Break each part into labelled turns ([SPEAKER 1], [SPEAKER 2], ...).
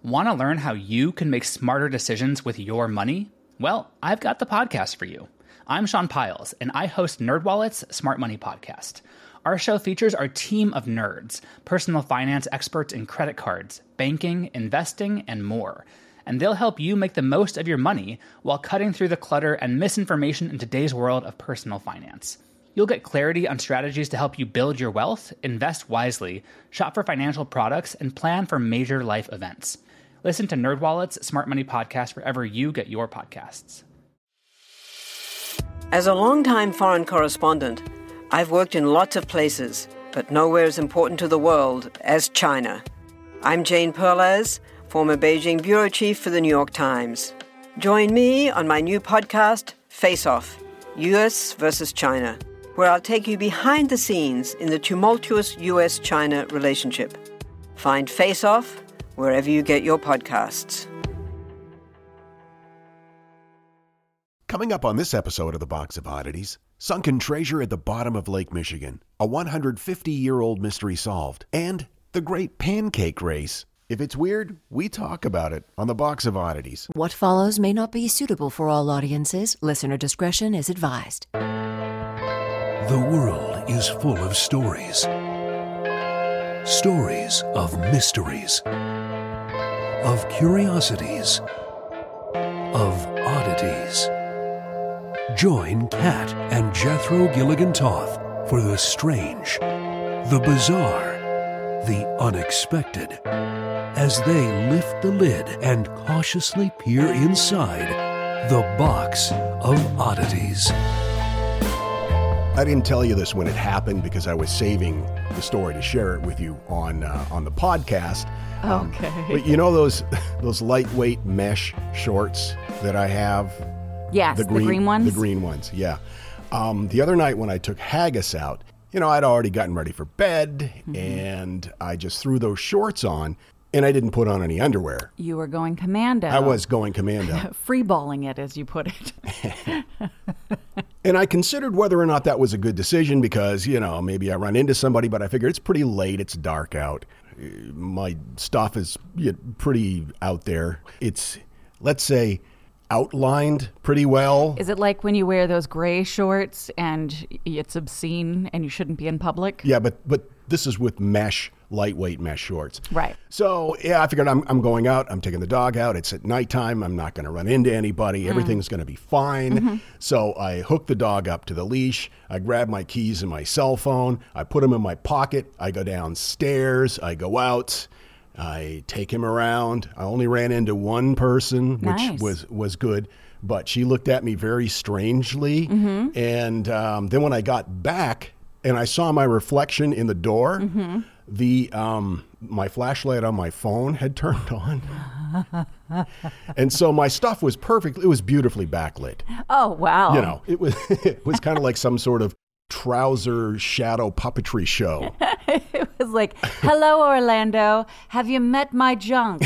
[SPEAKER 1] Want to learn how you can make smarter decisions with your money? Well, I've got the podcast for you. I'm Sean Piles, and I host NerdWallet's Smart Money Podcast. Our show features our team of nerds, personal finance experts in credit cards, banking, investing, and more. And they'll help you make the most of your money while cutting through the clutter and misinformation in today's world of personal finance. You'll get clarity on strategies to help you build your wealth, invest wisely, shop for financial products, and plan for major life events. Listen to NerdWallet's Smart Money Podcast wherever you get your podcasts.
[SPEAKER 2] As a longtime foreign correspondent, I've worked in lots of places, but nowhere as important to the world as China. I'm Jane Perlez, former Beijing bureau chief for the New York Times. Join me on my new podcast, Face Off, U.S. versus China, where I'll take you behind the scenes in the tumultuous U.S.-China relationship. Find Face Off wherever you get your podcasts.
[SPEAKER 3] Coming up on this episode of The Box of Oddities, sunken treasure at the bottom of Lake Michigan, a 150-year-old mystery solved, and the Great Pancake Race. If it's weird, we talk about it on The Box of Oddities.
[SPEAKER 4] What follows may not be suitable for all audiences. Listener discretion is advised.
[SPEAKER 5] The world is full of stories. Stories of mysteries, of curiosities, of oddities. Join Kat and Jethro Gilligan Toth for the strange, the bizarre, the unexpected, as they lift the lid and cautiously peer inside the Box of Oddities.
[SPEAKER 3] I didn't tell you this when it happened because I was saving the story to share it with you on the podcast.
[SPEAKER 6] Okay.
[SPEAKER 3] But you know those lightweight mesh shorts that I have?
[SPEAKER 6] Yes, the green ones?
[SPEAKER 3] The green ones, yeah. The other night when I took Haggis out, I'd already gotten ready for bed, and I just threw those shorts on, and I didn't put on any underwear.
[SPEAKER 6] You were going commando.
[SPEAKER 3] I was going commando.
[SPEAKER 6] Freeballing it, as you put it.
[SPEAKER 3] And I considered whether or not that was a good decision because, maybe I run into somebody, but I figured it's pretty late. It's dark out. My stuff is pretty out there. It's, let's say, outlined pretty well.
[SPEAKER 6] Is it like when you wear those gray shorts and it's obscene and you shouldn't be in public?
[SPEAKER 3] Yeah, but this is with lightweight mesh shorts.
[SPEAKER 6] Right.
[SPEAKER 3] So, I figured I'm going out. I'm taking the dog out. It's at nighttime. I'm not going to run into anybody. Everything's going to be fine. Mm-hmm. So I hook the dog up to the leash. I grab my keys and my cell phone. I put them in my pocket. I go downstairs. I go out. I take him around. I only ran into one person, which
[SPEAKER 6] nice.
[SPEAKER 3] was good. But she looked at me very strangely. Mm-hmm. And then when I got back and I saw my reflection in the door, mm-hmm. My flashlight on my phone had turned on. And so my stuff was perfect. It was beautifully backlit.
[SPEAKER 6] Oh, wow.
[SPEAKER 3] It was kind of like some sort of trouser shadow puppetry show.
[SPEAKER 6] It was like, hello, Orlando. Have you met my junk?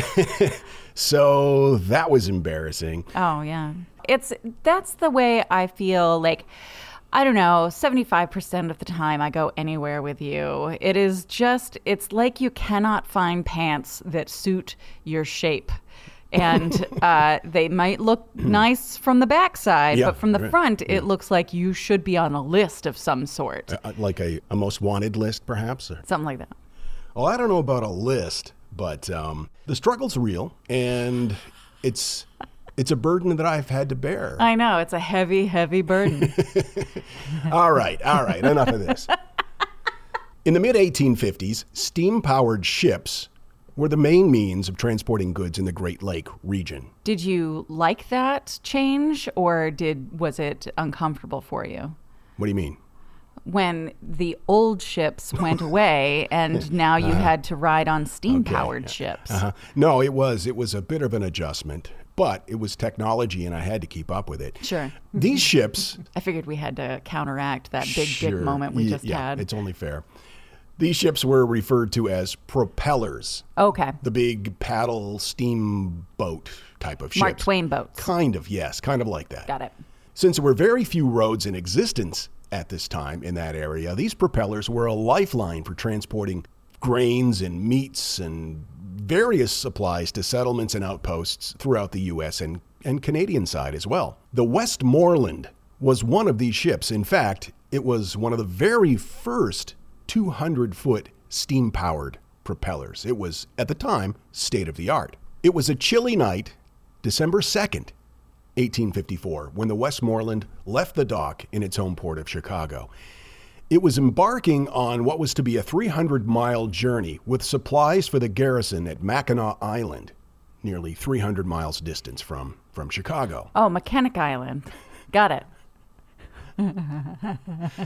[SPEAKER 3] So that was embarrassing.
[SPEAKER 6] Oh, yeah. That's the way I feel like. I don't know, 75% of the time I go anywhere with you. It's like you cannot find pants that suit your shape. And they might look nice from the backside, but from the front, it looks like you should be on a list of some sort.
[SPEAKER 3] Like a most wanted list, perhaps? Or?
[SPEAKER 6] Something like that.
[SPEAKER 3] Well, I don't know about a list, but the struggle's real, and it's a burden that I've had to bear.
[SPEAKER 6] I know. It's a heavy, heavy burden.
[SPEAKER 3] All right. Enough of this. In the mid-1850s, steam-powered ships were the main means of transporting goods in the Great Lake region.
[SPEAKER 6] Did you like that change, or was it uncomfortable for you?
[SPEAKER 3] What do you mean?
[SPEAKER 6] When the old ships went away and now you had to ride on steam-powered ships.
[SPEAKER 3] No, it was a bit of an adjustment, but it was technology and I had to keep up with it.
[SPEAKER 6] Sure.
[SPEAKER 3] These ships...
[SPEAKER 6] I figured we had to counteract that big dick moment we just had.
[SPEAKER 3] It's only fair. These ships were referred to as propellers.
[SPEAKER 6] Okay.
[SPEAKER 3] The big paddle steamboat type of ships.
[SPEAKER 6] Mark Twain boats.
[SPEAKER 3] Kind of, yes. Kind of like that.
[SPEAKER 6] Got it.
[SPEAKER 3] Since there were very few roads in existence at this time in that area, these propellers were a lifeline for transporting grains and meats and various supplies to settlements and outposts throughout the U.S. and Canadian side as well. The Westmoreland was one of these ships. In fact, it was one of the very first 200-foot steam-powered propellers. It was, at the time, state-of-the-art. It was a chilly night, December 2nd, 1854, when the Westmoreland left the dock in its home port of Chicago. It was embarking on what was to be a 300-mile journey with supplies for the garrison at Mackinac Island, nearly 300 miles distance from Chicago.
[SPEAKER 6] Oh, Mechanic Island. Got it.
[SPEAKER 3] I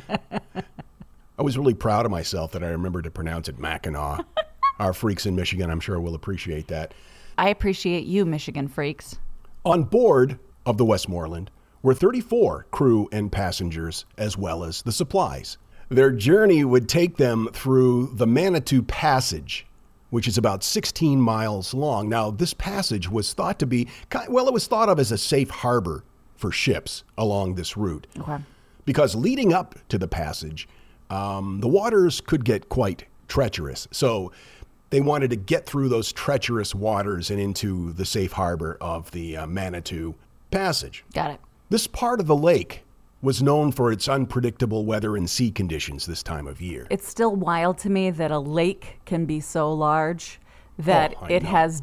[SPEAKER 3] was really proud of myself that I remembered to pronounce it Mackinac. Our freaks in Michigan, I'm sure, will appreciate that.
[SPEAKER 6] I appreciate you, Michigan freaks.
[SPEAKER 3] On board of the Westmoreland were 34 crew and passengers, as well as the supplies. Their journey would take them through the Manitou Passage, which is about 16 miles long. Now, this passage was thought to be, it was thought of as a safe harbor for ships along this route.
[SPEAKER 6] Okay.
[SPEAKER 3] Because leading up to the passage, the waters could get quite treacherous. So they wanted to get through those treacherous waters and into the safe harbor of the Manitou Passage.
[SPEAKER 6] Got it.
[SPEAKER 3] This part of the lake was known for its unpredictable weather and sea conditions this time of year.
[SPEAKER 6] It's still wild to me that a lake can be so large that it has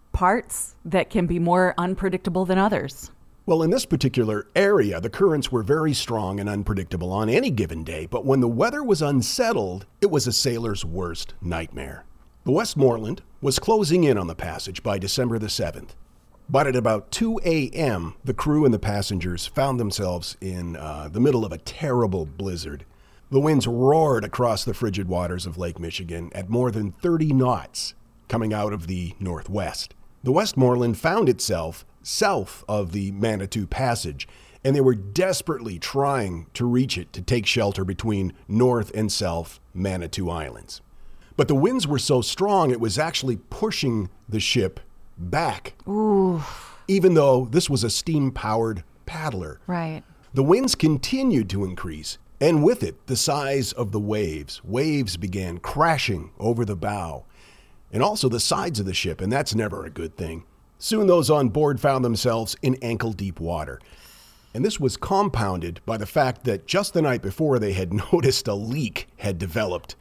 [SPEAKER 6] parts that can be more unpredictable than others.
[SPEAKER 3] Well, in this particular area, the currents were very strong and unpredictable on any given day, but when the weather was unsettled, it was a sailor's worst nightmare. The Westmoreland was closing in on the passage by December the 7th. But at about 2 a.m., the crew and the passengers found themselves in the middle of a terrible blizzard. The winds roared across the frigid waters of Lake Michigan at more than 30 knots coming out of the northwest. The Westmoreland found itself south of the Manitou Passage, and they were desperately trying to reach it to take shelter between North and South Manitou Islands. But the winds were so strong it was actually pushing the ship back.
[SPEAKER 6] Ooh.
[SPEAKER 3] Even though this was a steam-powered paddler.
[SPEAKER 6] Right.
[SPEAKER 3] The winds continued to increase, and with it, the size of the waves. Waves began crashing over the bow, and also the sides of the ship, and that's never a good thing. Soon those on board found themselves in ankle-deep water. And this was compounded by the fact that just the night before they had noticed a leak had developed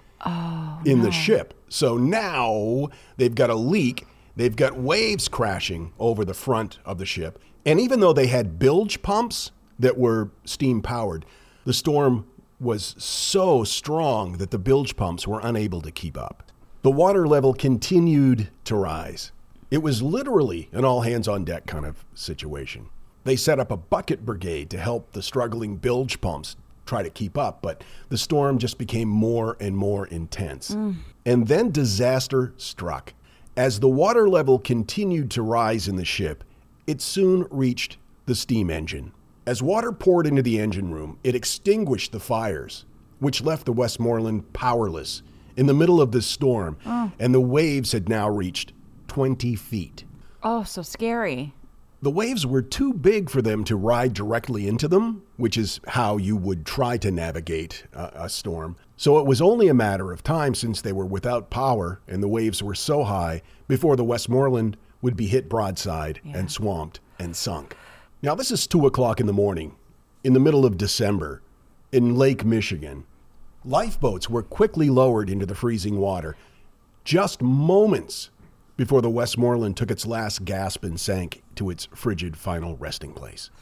[SPEAKER 3] in the ship. So now they've got a leak. They've got waves crashing over the front of the ship. And even though they had bilge pumps that were steam-powered, the storm was so strong that the bilge pumps were unable to keep up. The water level continued to rise. It was literally an all-hands-on-deck kind of situation. They set up a bucket brigade to help the struggling bilge pumps try to keep up, but the storm just became more and more intense. And then disaster struck. As the water level continued to rise in the ship, it soon reached the steam engine. As water poured into the engine room, it extinguished the fires, which left the Westmoreland powerless in the middle of this storm, and the waves had now reached 20 feet.
[SPEAKER 6] Oh, so scary.
[SPEAKER 3] The waves were too big for them to ride directly into them, which is how you would try to navigate a storm. So it was only a matter of time, since they were without power and the waves were so high, before the Westmoreland would be hit broadside and swamped and sunk. Now, this is 2 o'clock in the morning, in the middle of December, in Lake Michigan. Lifeboats were quickly lowered into the freezing water, just moments before the Westmoreland took its last gasp and sank to its frigid final resting place.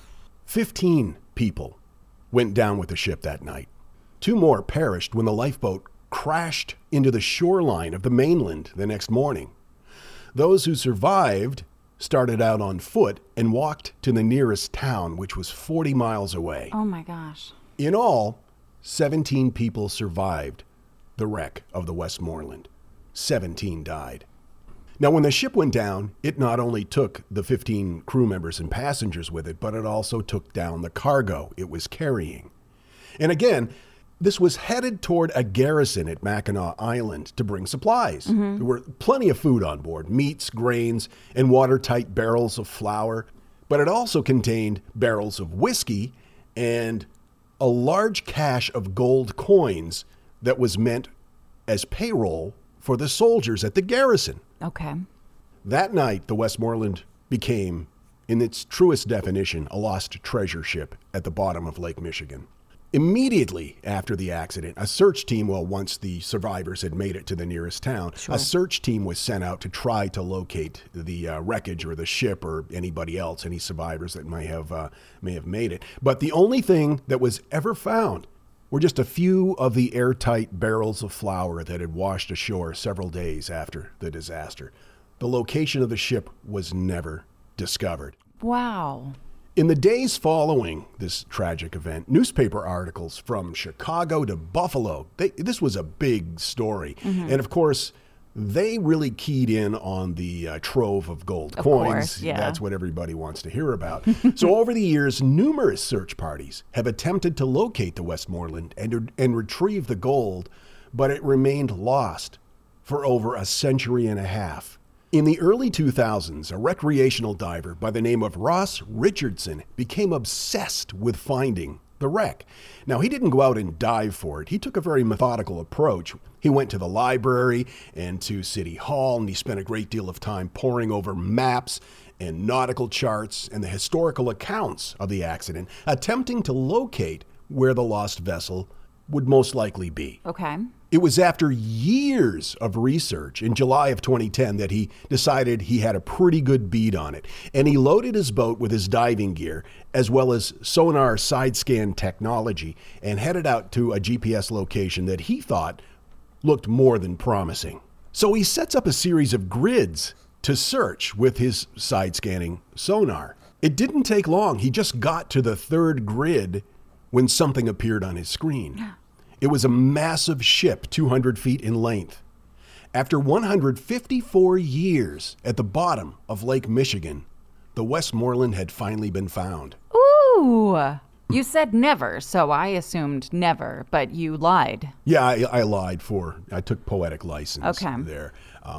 [SPEAKER 3] 15 people went down with the ship that night. 2 more perished when the lifeboat crashed into the shoreline of the mainland the next morning. Those who survived started out on foot and walked to the nearest town, which was 40 miles away.
[SPEAKER 6] Oh my gosh.
[SPEAKER 3] In all, 17 people survived the wreck of the Westmoreland. 17 died. Now, when the ship went down, it not only took the 15 crew members and passengers with it, but it also took down the cargo it was carrying. And again, this was headed toward a garrison at Mackinac Island to bring supplies. There were plenty of food on board, meats, grains, and watertight barrels of flour. But it also contained barrels of whiskey and a large cache of gold coins that was meant as payroll for the soldiers at the garrison.
[SPEAKER 6] Okay.
[SPEAKER 3] That night, the Westmoreland became, in its truest definition, a lost treasure ship at the bottom of Lake Michigan. Immediately after the accident, a search team, once the survivors had made it to the nearest town, a search team was sent out to try to locate the wreckage or the ship or anybody else, any survivors that may have made it. But the only thing that was ever found were just a few of the airtight barrels of flour that had washed ashore several days after the disaster. The location of the ship was never discovered.
[SPEAKER 6] Wow.
[SPEAKER 3] In the days following this tragic event, newspaper articles from Chicago to Buffalo, this was a big story. And of course, they really keyed in on the trove of gold coins.
[SPEAKER 6] Course, yeah.
[SPEAKER 3] That's what everybody wants to hear about. So over the years, numerous search parties have attempted to locate the Westmoreland and retrieve the gold, but it remained lost for over a century and a half. In the early 2000s, a recreational diver by the name of Ross Richardson became obsessed with finding the wreck. Now, he didn't go out and dive for it. He took a very methodical approach. He went to the library and to City Hall, and he spent a great deal of time poring over maps and nautical charts and the historical accounts of the accident, attempting to locate where the lost vessel would most likely be.
[SPEAKER 6] Okay.
[SPEAKER 3] It was after years of research in July of 2010 that he decided he had a pretty good bead on it. And he loaded his boat with his diving gear, as well as sonar side scan technology, and headed out to a GPS location that he thought looked more than promising. So he sets up a series of grids to search with his side scanning sonar. It didn't take long. He just got to the third grid when something appeared on his screen. It was a massive ship, 200 feet in length. After 154 years at the bottom of Lake Michigan, the Westmoreland had finally been found.
[SPEAKER 6] Ooh. You said never, so I assumed never, but you lied.
[SPEAKER 3] Yeah, I lied I took poetic license there.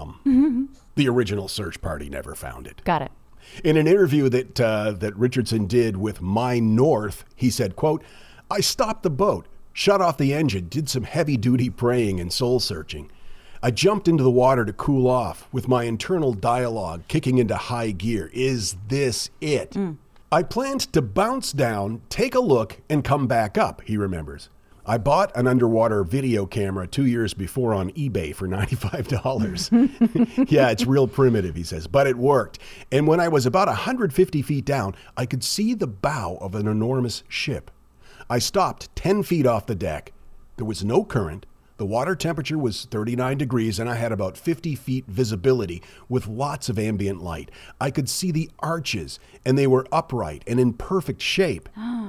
[SPEAKER 3] The original search party never found it.
[SPEAKER 6] Got it.
[SPEAKER 3] In an interview that Richardson did with Mine North, he said, quote, "I stopped the boat, shut off the engine, did some heavy-duty praying and soul-searching. I jumped into the water to cool off with my internal dialogue kicking into high gear. Is this it? I planned to bounce down, take a look, and come back up," he remembers. "I bought an underwater video camera 2 years before on eBay for $95. Yeah, it's real primitive," he says, "but it worked. And when I was about 150 feet down, I could see the bow of an enormous ship. I stopped 10 feet off the deck. There was no current. The water temperature was 39 degrees, and I had about 50 feet visibility with lots of ambient light. I could see the arches, and they were upright and in perfect shape.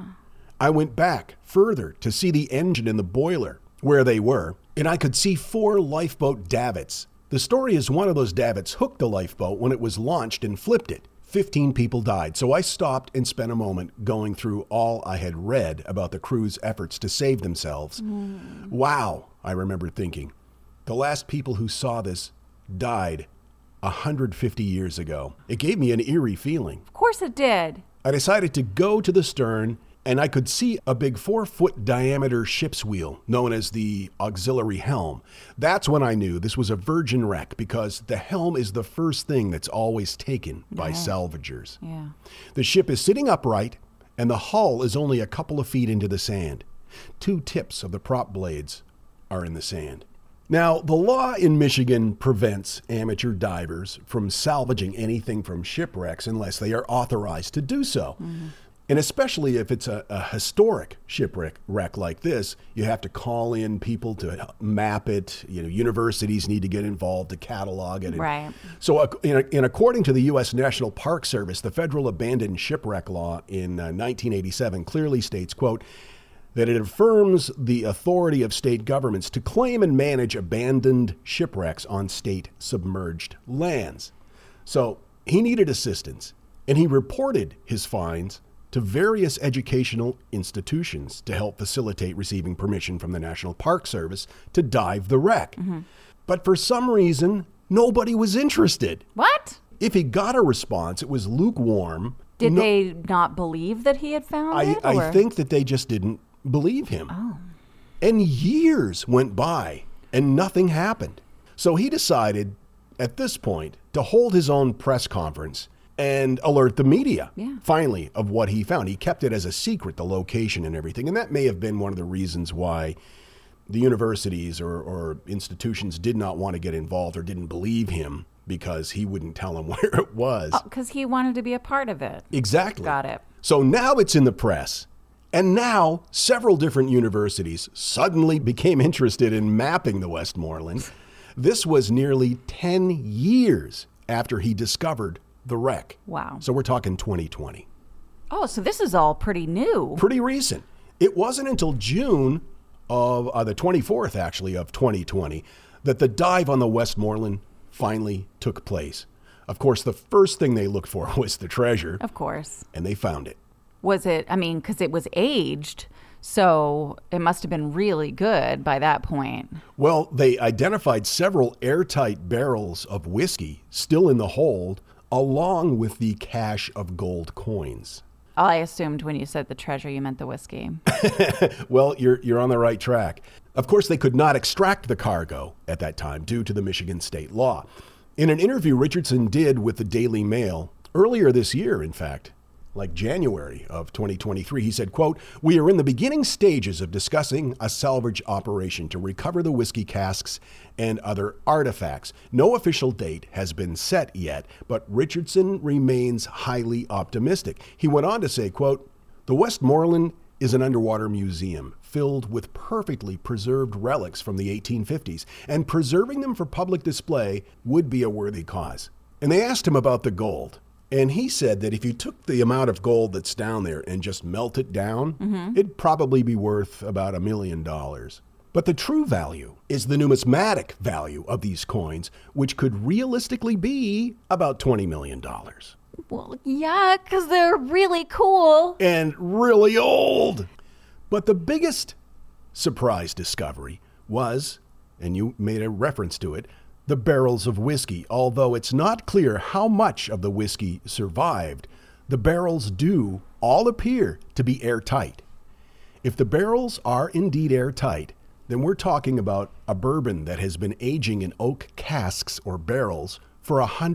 [SPEAKER 3] I went back further to see the engine and the boiler where they were, and I could see 4 lifeboat davits. The story is one of those davits hooked the lifeboat when it was launched and flipped it. 15 people died, so I stopped and spent a moment going through all I had read about the crew's efforts to save themselves. Wow, I remember thinking. The last people who saw this died 150 years ago. It gave me an eerie feeling.
[SPEAKER 6] Of course it did.
[SPEAKER 3] I decided to go to the stern, and I could see a big 4-foot diameter ship's wheel known as the auxiliary helm. That's when I knew this was a virgin wreck, because the helm is the first thing that's always taken by salvagers.
[SPEAKER 6] Yeah.
[SPEAKER 3] The ship is sitting upright, and the hull is only a couple of feet into the sand. 2 tips of the prop blades are in the sand. Now, the law in Michigan prevents amateur divers from salvaging anything from shipwrecks unless they are authorized to do so. And especially if it's a historic shipwreck like this, you have to call in people to map it. Universities need to get involved to catalog it.
[SPEAKER 6] Right.
[SPEAKER 3] So according to the U.S. National Park Service, the federal abandoned shipwreck law in 1987 clearly states, quote, that it affirms the authority of state governments to claim and manage abandoned shipwrecks on state submerged lands. So he needed assistance, and he reported his finds to various educational institutions to help facilitate receiving permission from the National Park Service to dive the wreck. But for some reason, nobody was interested.
[SPEAKER 6] What?
[SPEAKER 3] If he got a response, it was lukewarm.
[SPEAKER 6] Did they not believe that he had found it?
[SPEAKER 3] I think that they just didn't believe him. And years went by and nothing happened. So he decided at this point to hold his own press conference and alert the media, finally, of what he found. He kept it as a secret, the location and everything. And that may have been one of the reasons why the universities or institutions did not want to get involved or didn't believe him, because he wouldn't tell them where it was.
[SPEAKER 6] Because he wanted to be a part of it.
[SPEAKER 3] Exactly.
[SPEAKER 6] Got it.
[SPEAKER 3] So now it's in the press. And now several different universities suddenly became interested in mapping the Westmoreland. This was nearly 10 years after he discovered the wreck.
[SPEAKER 6] Wow.
[SPEAKER 3] So we're talking 2020.
[SPEAKER 6] Oh, so this is all pretty new.
[SPEAKER 3] Pretty recent. It wasn't until June of the 24th, actually, of 2020, that the dive on the Westmoreland finally took place. Of course, the first thing they looked for was the treasure.
[SPEAKER 6] Of course.
[SPEAKER 3] And they found it.
[SPEAKER 6] Was it, because it was aged, so it must have been really good by that point.
[SPEAKER 3] Well, they identified several airtight barrels of whiskey still in the hold, along with the cache of gold coins.
[SPEAKER 6] I assumed when you said the treasure, you meant the whiskey.
[SPEAKER 3] Well, you're on the right track. Of course, they could not extract the cargo at that time due to the Michigan state law. In an interview Richardson did with the Daily Mail earlier this year, in fact, like January of 2023, he said, quote, "We are in the beginning stages of discussing a salvage operation to recover the whiskey casks and other artifacts. No official date has been set yet, but Richardson remains highly optimistic." He went on to say, quote, "The Westmoreland is an underwater museum filled with perfectly preserved relics from the 1850s, and preserving them for public display would be a worthy cause." And they asked him about the gold. And he said that if you took the amount of gold that's down there and just melt it down, it'd probably be worth about $1 million. But the true value is the numismatic value of these coins, which could realistically be about $20 million.
[SPEAKER 6] Well, yeah, because they're really cool.
[SPEAKER 3] And really old. But the biggest surprise discovery was, and you made a reference to it, the barrels of whiskey. Although it's not clear how much of the whiskey survived, the barrels do all appear to be airtight. If the barrels are indeed airtight, then we're talking about a bourbon that has been aging in oak casks or barrels for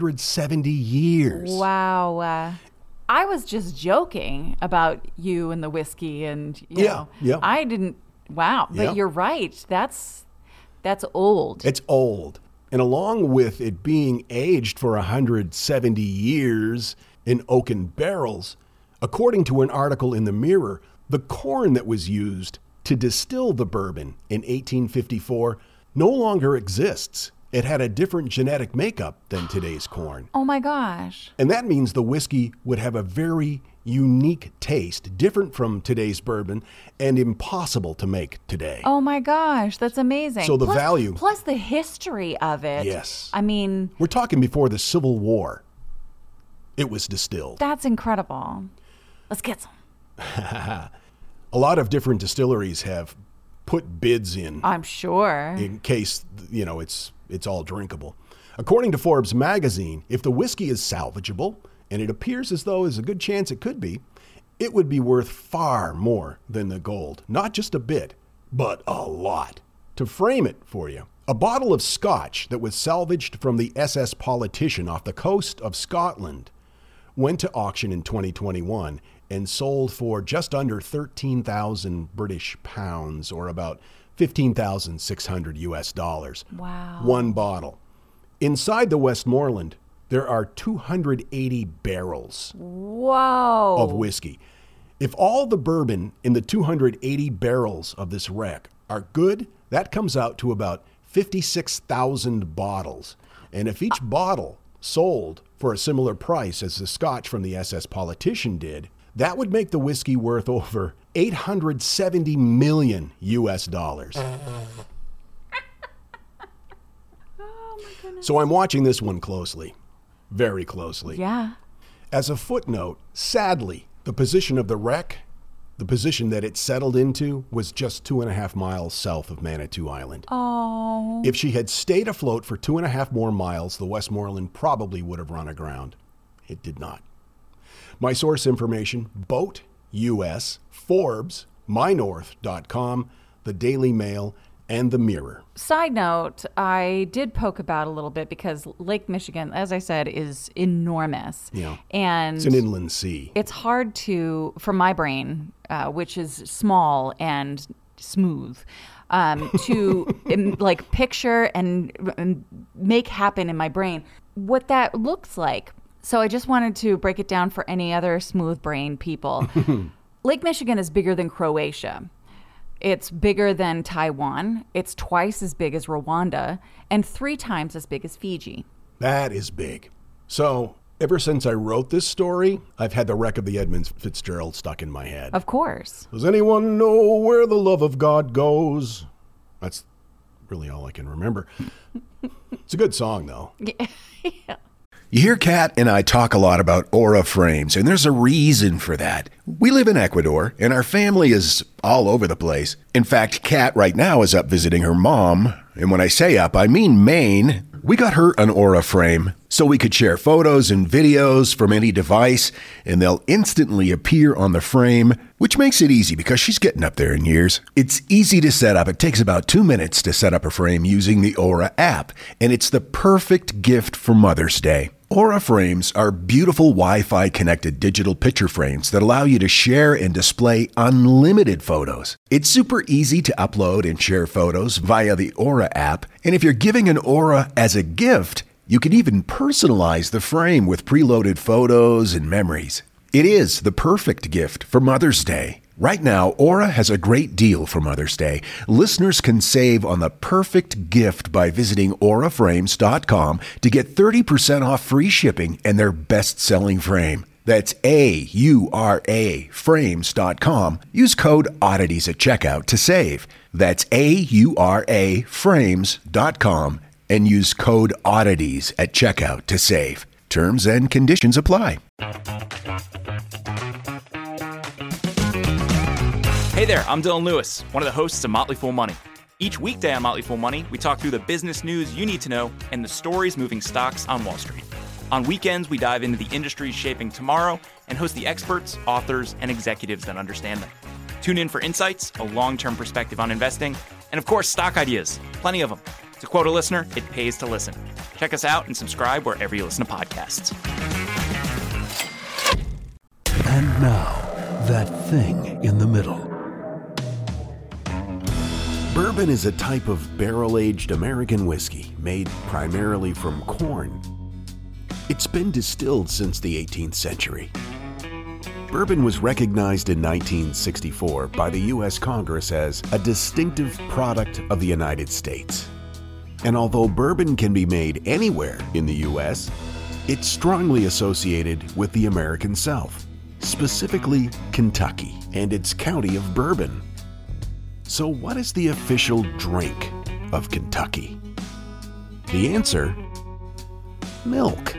[SPEAKER 3] 170 years.
[SPEAKER 6] Wow. I was just joking about you and the whiskey and, you know.
[SPEAKER 3] Yeah.
[SPEAKER 6] I didn't, wow. But
[SPEAKER 3] Yeah.
[SPEAKER 6] you're right. That's old.
[SPEAKER 3] It's old. And along with it being aged for 170 years in oaken barrels, according to an article in the Mirror, the corn that was used to distill the bourbon in 1854 no longer exists. It had a different genetic makeup than today's corn.
[SPEAKER 6] Oh my gosh.
[SPEAKER 3] And that means the whiskey would have a very unique taste, different from today's bourbon and impossible to make today.
[SPEAKER 6] Oh my gosh, that's amazing.
[SPEAKER 3] So the value.
[SPEAKER 6] Plus the history of it.
[SPEAKER 3] Yes.
[SPEAKER 6] I mean,
[SPEAKER 3] We're talking before the Civil War. It was distilled.
[SPEAKER 6] that's incredible. Let's get some.
[SPEAKER 3] A lot of different distilleries have put bids in
[SPEAKER 6] I'm sure.
[SPEAKER 3] case, it's all drinkable. According to Forbes magazine, if the whiskey is salvageable, and it appears as though there's a good chance it could be, it would be worth far more than the gold. Not just a bit, but a lot. To frame it for you, a bottle of scotch that was salvaged from the SS Politician off the coast of Scotland went to auction in 2021 and sold for just under 13,000 British pounds, or about 15,600 US dollars.
[SPEAKER 6] Wow.
[SPEAKER 3] One bottle. Inside the Westmoreland, there are 280 barrels
[SPEAKER 6] Whoa.
[SPEAKER 3] of whiskey. If all the bourbon in the 280 barrels of this wreck are good, that comes out to about 56,000 bottles. And if each bottle sold for a similar price as the scotch from the SS Politician did, that would make the whiskey worth over 870 million US dollars.
[SPEAKER 6] Oh my goodness.
[SPEAKER 3] So I'm watching this one closely, very closely.
[SPEAKER 6] Yeah.
[SPEAKER 3] As a footnote, sadly, the position of the wreck, the position that it settled into, was just 2.5 miles south of Manitou Island.
[SPEAKER 6] Oh.
[SPEAKER 3] If she had stayed afloat for 2.5 more miles, the Westmoreland probably would have run aground. It did not. My source information: Boat US, Forbes, MyNorth.com, the Daily Mail, and the mirror.
[SPEAKER 6] Side note, I did poke about a little bit because Lake Michigan, as I said, is enormous.
[SPEAKER 3] Yeah.
[SPEAKER 6] And
[SPEAKER 3] it's an inland sea.
[SPEAKER 6] It's hard for my brain, which is small and smooth, to like picture and make happen in my brain what that looks like. So I just wanted to break it down for any other smooth brain people. Lake Michigan is bigger than Croatia. It's bigger than Taiwan. It's twice as big as Rwanda and 3 times as big as Fiji.
[SPEAKER 3] That is big. So ever since I wrote this story, I've had the wreck of the Edmund Fitzgerald stuck in my head.
[SPEAKER 6] Of course.
[SPEAKER 3] Does anyone know where the love of God goes? That's really all I can remember. It's a good song, though.
[SPEAKER 6] Yeah.
[SPEAKER 7] You hear Kat and I talk a lot about Aura frames, and there's a reason for that. We live in Ecuador, and our family is all over the place. In fact, Kat right now is up visiting her mom, and when I say up, I mean Maine. We got her an Aura frame so we could share photos and videos from any device, and they'll instantly appear on the frame, which makes it easy because she's getting up there in years. It's easy to set up. It takes about 2 minutes to set up a frame using the Aura app, and it's the perfect gift for Mother's Day. Aura frames are beautiful Wi-Fi connected digital picture frames that allow you to share and display unlimited photos. It's super easy to upload and share photos via the Aura app, and if you're giving an Aura as a gift, you can even personalize the frame with preloaded photos and memories. It is the perfect gift for Mother's Day. Right now, Aura has a great deal for Mother's Day. Listeners can save on the perfect gift by visiting auraframes.com to get 30% off free shipping and their best-selling frame. That's AURA frames.com. Use code oddities at checkout to save. That's AURA frames.com and use code oddities at checkout to save. Terms and conditions apply.
[SPEAKER 8] Hey there, I'm Dylan Lewis, one of the hosts of Motley Fool Money. Each weekday on Motley Fool Money, we talk through the business news you need to know and the stories moving stocks on Wall Street. On weekends, we dive into the industries shaping tomorrow and host the experts, authors, and executives that understand them. Tune in for insights, a long-term perspective on investing, and of course, stock ideas. Plenty of them. To quote a listener, it pays to listen. Check us out and subscribe wherever you listen to podcasts.
[SPEAKER 5] And now, that thing in the middle.
[SPEAKER 3] Bourbon is a type of barrel-aged American whiskey made primarily from corn. It's been distilled since the 18th century. Bourbon was recognized in 1964 by the U.S. Congress as a distinctive product of the United States. And although bourbon can be made anywhere in the U.S., it's strongly associated with the American South, specifically Kentucky and its county of Bourbon. So what is the official drink of Kentucky? The answer: milk.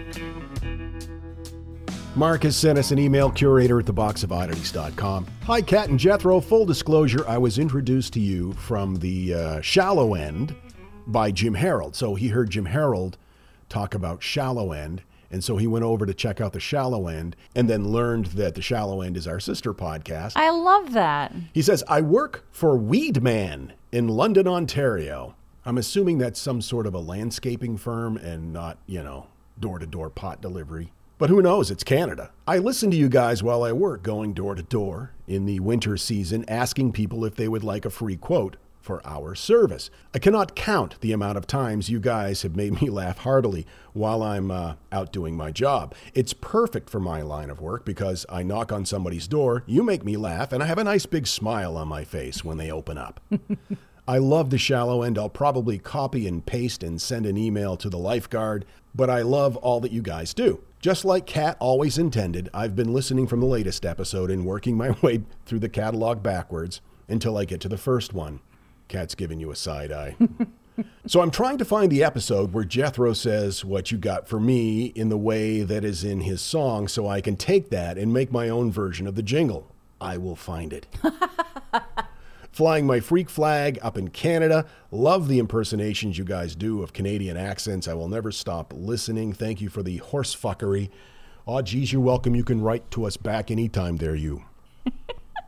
[SPEAKER 3] Mark has sent us an email, curator at theboxofoddities.com. Hi, Kat and Jethro. Full disclosure, I was introduced to you from the Shallow End by Jim Harold. So he heard Jim Harold talk about Shallow End, and so he went over to check out the Shallow End and then learned that the Shallow End is our sister podcast.
[SPEAKER 6] I love that.
[SPEAKER 3] He says, I work for Weedman in London, Ontario. I'm assuming that's some sort of a landscaping firm and not, door-to-door pot delivery. But who knows? It's Canada. I listen to you guys while I work, going door to door in the winter season, asking people if they would like a free quote for our service. I cannot count the amount of times you guys have made me laugh heartily while I'm out doing my job. It's perfect for my line of work because I knock on somebody's door, you make me laugh, and I have a nice big smile on my face when they open up. I love the Shallow End. I'll probably copy and paste and send an email to the lifeguard, but I love all that you guys do. Just like Kat always intended, I've been listening from the latest episode and working my way through the catalog backwards until I get to the first one. Kat's giving you a side eye. So I'm trying to find the episode where Jethro says what you got for me in the way that is in his song so I can take that and make my own version of the jingle. I will find it. Flying my freak flag up in Canada. Love the impersonations you guys do of Canadian accents. I will never stop listening. Thank you for the horsefuckery. Oh, geez, you're welcome. You can write to us back anytime there, you.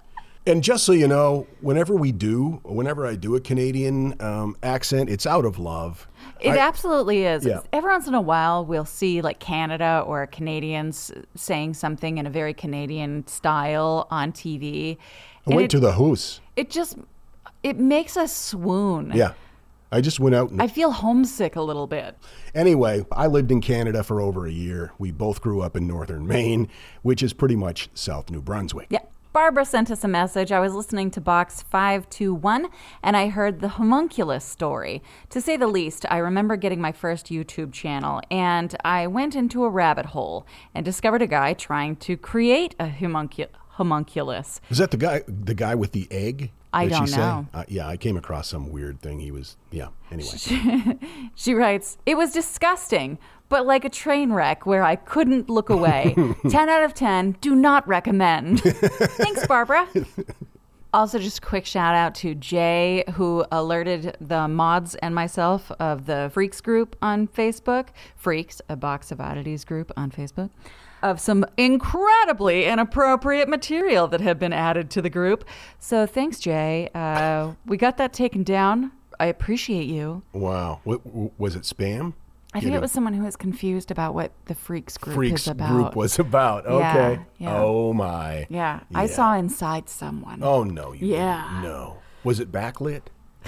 [SPEAKER 3] And just so you know, whenever I do a Canadian accent, it's out of love.
[SPEAKER 6] It absolutely is.
[SPEAKER 3] Yeah.
[SPEAKER 6] Every once in a while, we'll see like Canada or Canadians saying something in a very Canadian style on TV.
[SPEAKER 3] I went to the house.
[SPEAKER 6] It makes us swoon.
[SPEAKER 3] Yeah. I just went out and...
[SPEAKER 6] I feel homesick a little bit.
[SPEAKER 3] Anyway, I lived in Canada for over a year. We both grew up in northern Maine, which is pretty much South New Brunswick.
[SPEAKER 6] Yeah. Barbara sent us a message. I was listening to Box 521, and I heard the homunculus story. To say the least, I remember getting my first YouTube channel, and I went into a rabbit hole and discovered a guy trying to create a homunculus.
[SPEAKER 3] Is that the guy with the egg?
[SPEAKER 6] I don't know.
[SPEAKER 3] Yeah, I came across some weird thing. Anyway.
[SPEAKER 6] She writes, "It was disgusting, but like a train wreck where I couldn't look away. 10 out of 10, do not recommend." Thanks, Barbara. Also, just a quick shout out to Jay, who alerted the mods and myself of the Freaks group on Facebook. Freaks, a Box of Oddities group on Facebook. Of some incredibly inappropriate material that had been added to the group. So thanks, Jay. We got that taken down. I appreciate you.
[SPEAKER 3] Wow. Was it spam?
[SPEAKER 6] I think it was someone who was confused about what the Freaks group is about.
[SPEAKER 3] Group was about. Okay.
[SPEAKER 6] Yeah.
[SPEAKER 3] Oh, my.
[SPEAKER 6] Yeah. I saw inside someone.
[SPEAKER 3] Oh, no.
[SPEAKER 6] Yeah.
[SPEAKER 3] No. Was it backlit?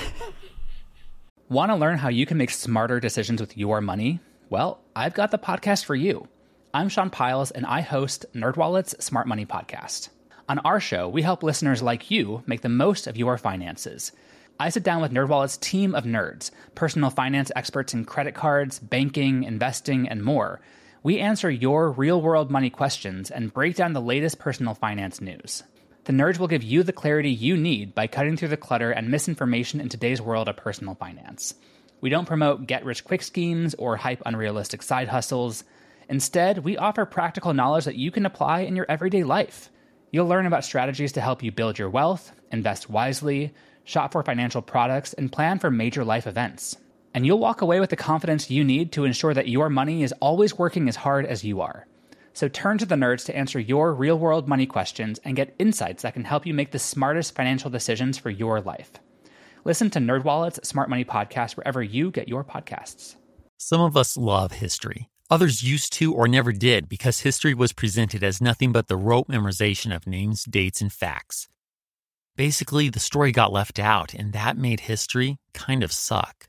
[SPEAKER 1] Want to learn how you can make smarter decisions with your money? Well, I've got the podcast for you. I'm Sean Piles, and I host NerdWallet's Smart Money Podcast. On our show, we help listeners like you make the most of your finances. I sit down with NerdWallet's team of nerds, personal finance experts in credit cards, banking, investing, and more. We answer your real-world money questions and break down the latest personal finance news. The nerds will give you the clarity you need by cutting through the clutter and misinformation in today's world of personal finance. We don't promote get-rich-quick schemes or hype unrealistic side hustles. Instead, we offer practical knowledge that you can apply in your everyday life. You'll learn about strategies to help you build your wealth, invest wisely, shop for financial products, and plan for major life events. And you'll walk away with the confidence you need to ensure that your money is always working as hard as you are. So turn to the nerds to answer your real-world money questions and get insights that can help you make the smartest financial decisions for your life. Listen to NerdWallet's Smart Money Podcast wherever you get your podcasts.
[SPEAKER 9] Some of us love history. Others used to or never did because history was presented as nothing but the rote memorization of names, dates, and facts. Basically, the story got left out, and that made history kind of suck.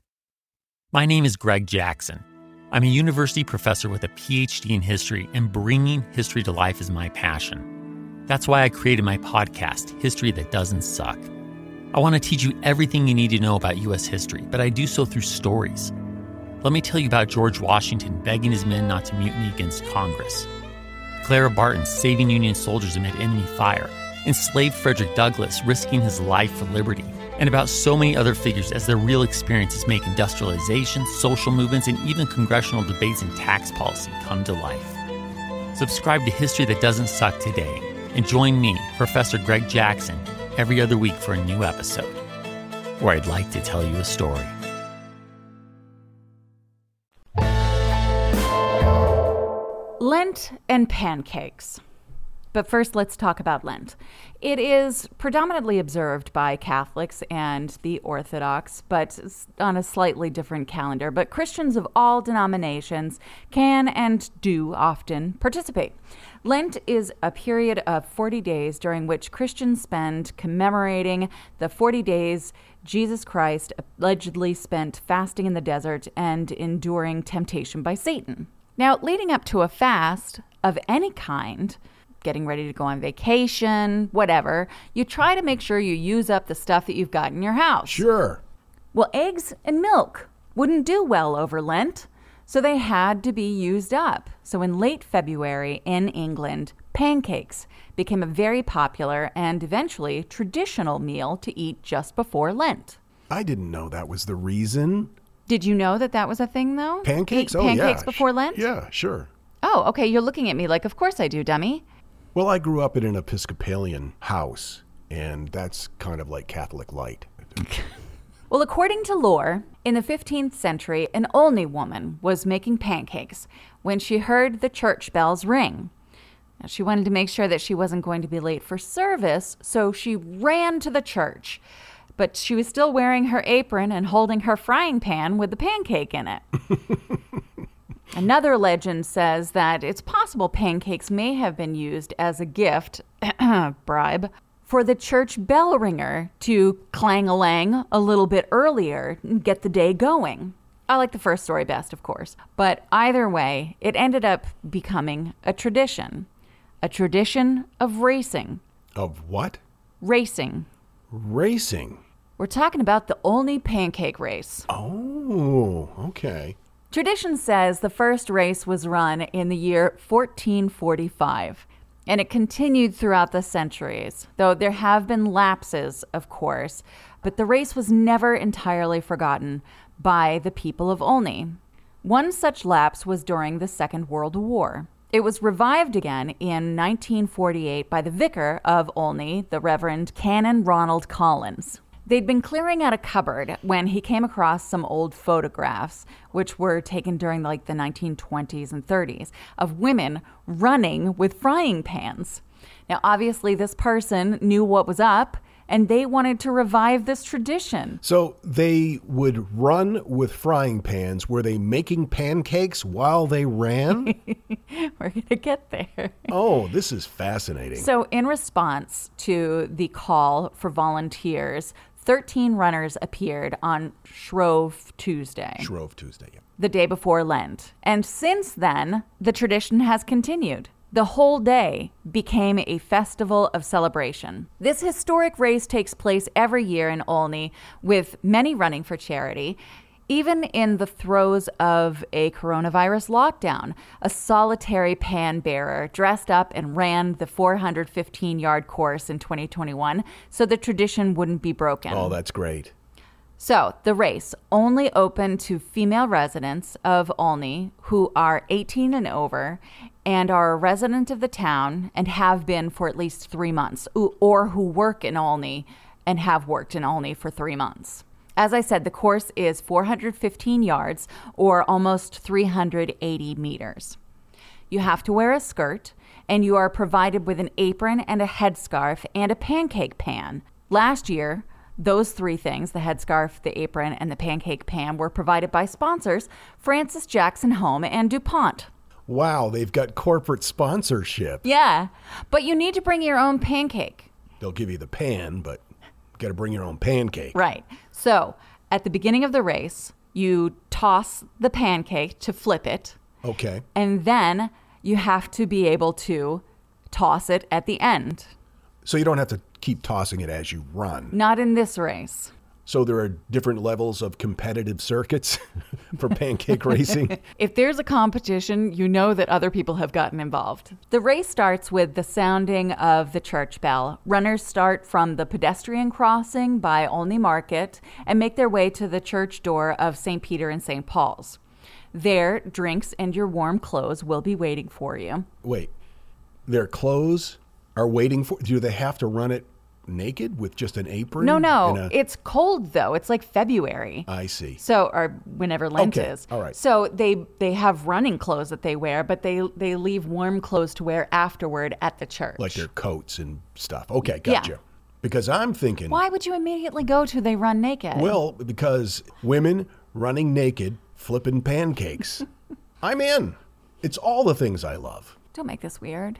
[SPEAKER 9] My name is Greg Jackson. I'm a university professor with a PhD in history, and bringing history to life is my passion. That's why I created my podcast, History That Doesn't Suck. I want to teach you everything you need to know about U.S. history, but I do so through stories. Let me tell you about George Washington begging his men not to mutiny against Congress, Clara Barton saving Union soldiers amid enemy fire, enslaved Frederick Douglass risking his life for liberty, and about so many other figures as their real experiences make industrialization, social movements, and even congressional debates and tax policy come to life. Subscribe to History That Doesn't Suck today, and join me, Professor Greg Jackson, every other week for a new episode, where I'd like to tell you a story.
[SPEAKER 6] Lent and pancakes. But first, let's talk about Lent. It is predominantly observed by Catholics and the Orthodox, but on a slightly different calendar. But Christians of all denominations can and do often participate. Lent is a period of 40 days during which Christians spend commemorating the 40 days Jesus Christ allegedly spent fasting in the desert and enduring temptation by Satan. Now, leading up to a fast of any kind, getting ready to go on vacation, whatever, you try to make sure you use up the stuff that you've got in your house.
[SPEAKER 3] Sure.
[SPEAKER 6] Well, eggs and milk wouldn't do well over Lent, so they had to be used up. So in late February in England, pancakes became a very popular and eventually traditional meal to eat just before Lent.
[SPEAKER 3] I didn't know that was the reason.
[SPEAKER 6] Did you know that was a thing, though?
[SPEAKER 3] Pancakes?
[SPEAKER 6] Eat pancakes before Lent?
[SPEAKER 3] Yeah, sure.
[SPEAKER 6] Oh, okay. You're looking at me like, of course I do, dummy.
[SPEAKER 3] Well, I grew up in an Episcopalian house, and that's kind of like Catholic light.
[SPEAKER 6] Well, according to lore, in the 15th century, an Olney woman was making pancakes when she heard the church bells ring. She wanted to make sure that she wasn't going to be late for service, so she ran to the church. But she was still wearing her apron and holding her frying pan with the pancake in it. Another legend says that it's possible pancakes may have been used as a gift, bribe, for the church bell ringer to clang-a-lang a little bit earlier and get the day going. I like the first story best, of course. But either way, it ended up becoming a tradition. A tradition of racing.
[SPEAKER 3] Of what?
[SPEAKER 6] Racing.
[SPEAKER 3] Racing?
[SPEAKER 6] We're talking about the Olney Pancake Race.
[SPEAKER 3] Oh, okay.
[SPEAKER 6] Tradition says the first race was run in the year 1445, and it continued throughout the centuries, though there have been lapses, of course, but the race was never entirely forgotten by the people of Olney. One such lapse was during the Second World War. It was revived again in 1948 by the vicar of Olney, the Reverend Canon Ronald Collins. They'd been clearing out a cupboard when he came across some old photographs, which were taken during the 1920s and 30s, of women running with frying pans. Now, obviously, this person knew what was up, and they wanted to revive this tradition.
[SPEAKER 3] So they would run with frying pans. Were they making pancakes while they ran?
[SPEAKER 6] We're going to get there.
[SPEAKER 3] Oh, this is fascinating.
[SPEAKER 6] So in response to the call for volunteers, 13 runners appeared on Shrove Tuesday.
[SPEAKER 3] Shrove Tuesday, yeah.
[SPEAKER 6] The day before Lent. And since then, the tradition has continued. The whole day became a festival of celebration. This historic race takes place every year in Olney, with many running for charity. Even in the throes of a coronavirus lockdown, a solitary pan bearer dressed up and ran the 415-yard course in 2021 so the tradition wouldn't be broken.
[SPEAKER 3] Oh, that's great.
[SPEAKER 6] So the race only open to female residents of Olney who are 18 and over and are a resident of the town and have been for at least 3 months, or who work in Olney and have worked in Olney for 3 months. As I said, the course is 415 yards, or almost 380 meters. You have to wear a skirt, and you are provided with an apron and a headscarf and a pancake pan. Last year, those three things, the headscarf, the apron, and the pancake pan, were provided by sponsors Francis Jackson Home and DuPont.
[SPEAKER 3] Wow, they've got corporate sponsorship.
[SPEAKER 6] Yeah, but you need to bring your own pancake.
[SPEAKER 3] They'll give you the pan, but you got to bring your own pancake.
[SPEAKER 6] Right. So at the beginning of the race, you toss the pancake to flip it.
[SPEAKER 3] Okay.
[SPEAKER 6] And then you have to be able to toss it at the end.
[SPEAKER 3] So you don't have to keep tossing it as you run.
[SPEAKER 6] Not in this race.
[SPEAKER 3] So there are different levels of competitive circuits for pancake racing?
[SPEAKER 6] If there's a competition, you know that other people have gotten involved. The race starts with the sounding of the church bell. Runners start from the pedestrian crossing by Olney Market and make their way to the church door of St. Peter and St. Paul's. There, drinks and your warm clothes will be waiting for you.
[SPEAKER 3] Wait, their clothes are waiting for... Do they have to run it naked with just an apron?
[SPEAKER 6] No. It's cold, though. It's like February.
[SPEAKER 3] I see.
[SPEAKER 6] So, or whenever Lent is.
[SPEAKER 3] All right.
[SPEAKER 6] So they have running clothes that they wear, but they leave warm clothes to wear afterward at the church.
[SPEAKER 3] Like their coats and stuff. Okay, gotcha.
[SPEAKER 6] Yeah.
[SPEAKER 3] Because I'm thinking...
[SPEAKER 6] Why would you immediately go to they run naked?
[SPEAKER 3] Well, because women running naked, flipping pancakes. I'm in. It's all the things I love.
[SPEAKER 6] Don't make this weird.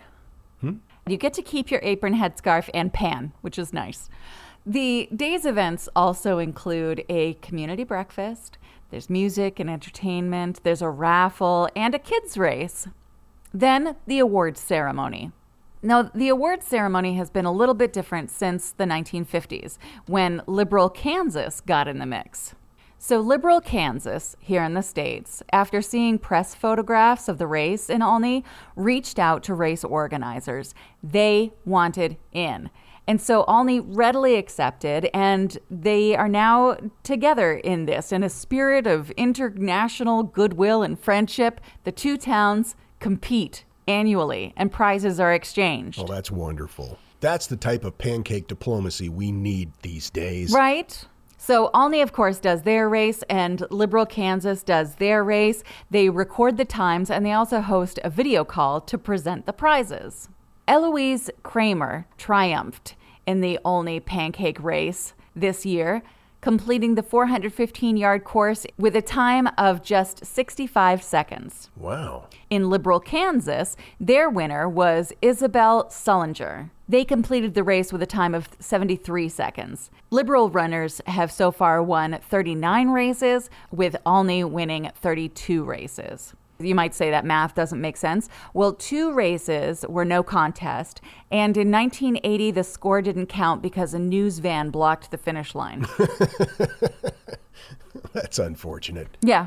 [SPEAKER 6] You get to keep your apron, headscarf, and pan, which is nice. The day's events also include a community breakfast. There's music and entertainment. There's a raffle and a kids race. Then the awards ceremony. Now, the awards ceremony has been a little bit different since the 1950s, when Liberal Kansas got in the mix. So Liberal Kansas, here in the States, after seeing press photographs of the race in Olney, reached out to race organizers. They wanted in. And so Olney readily accepted, and they are now together in this. In a spirit of international goodwill and friendship, the two towns compete annually, and prizes are exchanged.
[SPEAKER 3] Oh, that's wonderful. That's the type of pancake diplomacy we need these days.
[SPEAKER 6] Right? So Olney, of course, does their race, and Liberal Kansas does their race. They record the times, and they also host a video call to present the prizes. Eloise Kramer triumphed in the Olney pancake race this year, completing the 415-yard course with a time of just 65 seconds.
[SPEAKER 3] Wow.
[SPEAKER 6] In Liberal Kansas, their winner was Isabel Sullinger. They completed the race with a time of 73 seconds. Liberal runners have so far won 39 races, with Olney winning 32 races. You might say that math doesn't make sense. Well, 2 races were no contest, and in 1980, the score didn't count because a news van blocked the finish line.
[SPEAKER 3] That's unfortunate.
[SPEAKER 6] Yeah.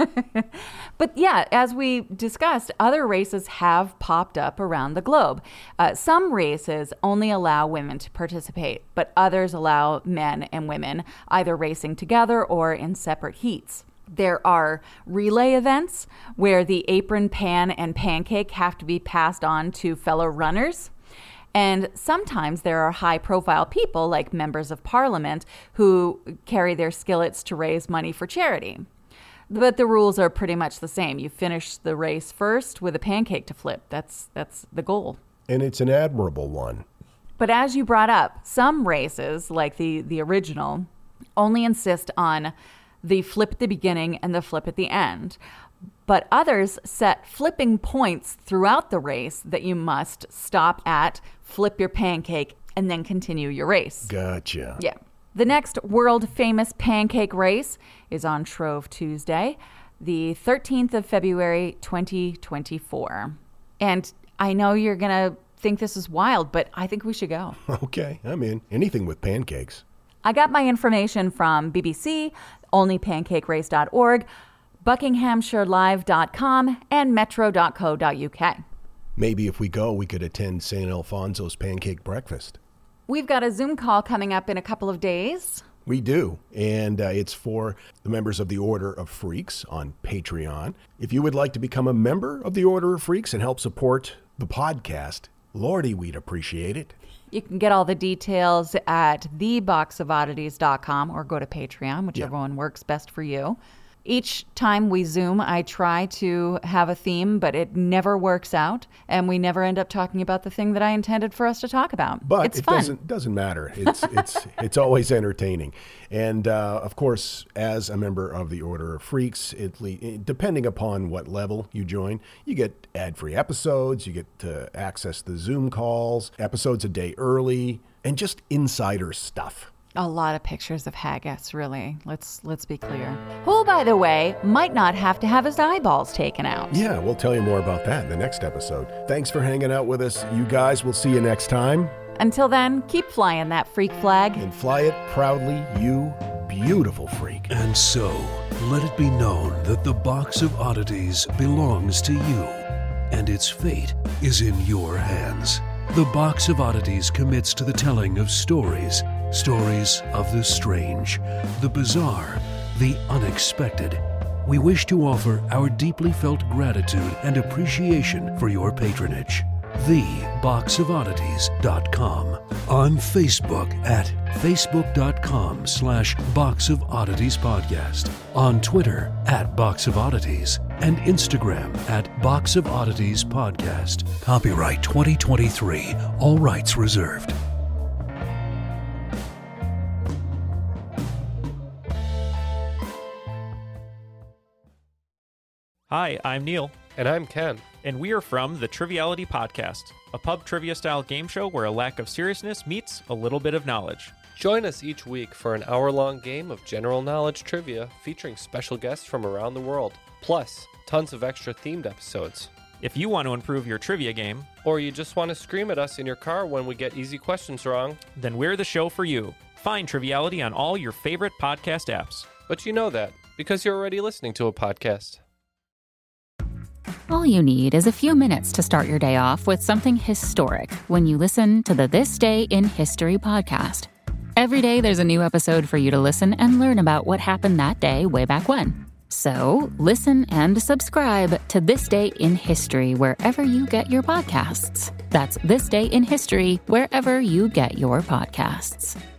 [SPEAKER 6] But yeah, as we discussed, other races have popped up around the globe. Some races only allow women to participate, but others allow men and women either racing together or in separate heats. There are relay events where the apron, pan, and pancake have to be passed on to fellow runners. And sometimes there are high-profile people like members of parliament who carry their skillets to raise money for charity. But the rules are pretty much the same. You finish the race first with a pancake to flip. That's the goal.
[SPEAKER 3] And it's an admirable one.
[SPEAKER 6] But as you brought up, some races, like the original, only insist on the flip at the beginning and the flip at the end. But others set flipping points throughout the race that you must stop at, flip your pancake, and then continue your race.
[SPEAKER 3] Gotcha.
[SPEAKER 6] Yeah. The next world-famous pancake race is on Shrove Tuesday, the 13th of February, 2024. And I know you're going to think this is wild, but I think we should go.
[SPEAKER 3] Okay, I'm in. Anything with pancakes.
[SPEAKER 6] I got my information from BBC, olneypancakerace.org, buckinghamshirelive.com, and metro.co.uk.
[SPEAKER 3] Maybe if we go, we could attend St. Alfonso's pancake breakfast.
[SPEAKER 6] We've got a Zoom call coming up in a couple of days.
[SPEAKER 3] We do, and it's for the members of the Order of Freaks on Patreon. If you would like to become a member of the Order of Freaks and help support the podcast, Lordy, we'd appreciate it.
[SPEAKER 6] You can get all the details at theboxofoddities.com or go to Patreon, whichever one works best for you. Each time we Zoom, I try to have a theme, but it never works out, and we never end up talking about the thing that I intended for us to talk about.
[SPEAKER 3] But
[SPEAKER 6] it's
[SPEAKER 3] it
[SPEAKER 6] fun.
[SPEAKER 3] doesn't matter. It's always entertaining. And, of course, as a member of the Order of Freaks, depending upon what level you join, you get ad-free episodes, you get to access the Zoom calls, episodes a day early, and just insider stuff.
[SPEAKER 6] A lot of pictures of haggis, really. Let's be clear. Who, by the way, might not have to have his eyeballs taken out.
[SPEAKER 3] Yeah, we'll tell you more about that in the next episode. Thanks for hanging out with us, you guys. We'll see you next time.
[SPEAKER 6] Until then, keep flying that freak flag.
[SPEAKER 3] And fly it proudly, you beautiful freak.
[SPEAKER 5] And so, let it be known that the Box of Oddities belongs to you, and its fate is in your hands. The Box of Oddities commits to the telling of stories of the strange, the bizarre, the unexpected. We wish to offer our deeply felt gratitude and appreciation for your patronage. TheBoxOfOddities.com. On Facebook at Facebook.com/Box of Oddities Podcast. On Twitter at Box of Oddities. And Instagram at Box of Oddities Podcast. Copyright 2023. All rights reserved.
[SPEAKER 8] Hi, I'm Neil.
[SPEAKER 10] And I'm Ken.
[SPEAKER 8] And we are from the Triviality Podcast, a pub trivia-style game show where a lack of seriousness meets a little bit of knowledge.
[SPEAKER 10] Join us each week for an hour-long game of general knowledge trivia featuring special guests from around the world, plus tons of extra themed episodes.
[SPEAKER 8] If you want to improve your trivia game,
[SPEAKER 10] or you just want to scream at us in your car when we get easy questions wrong,
[SPEAKER 8] then we're the show for you. Find Triviality on all your favorite podcast apps.
[SPEAKER 10] But you know that, because you're already listening to a podcast.
[SPEAKER 11] All you need is a few minutes to start your day off with something historic when you listen to the This Day in History podcast. Every day there's a new episode for you to listen and learn about what happened that day way back when. So listen and subscribe to This Day in History wherever you get your podcasts. That's This Day in History wherever you get your podcasts.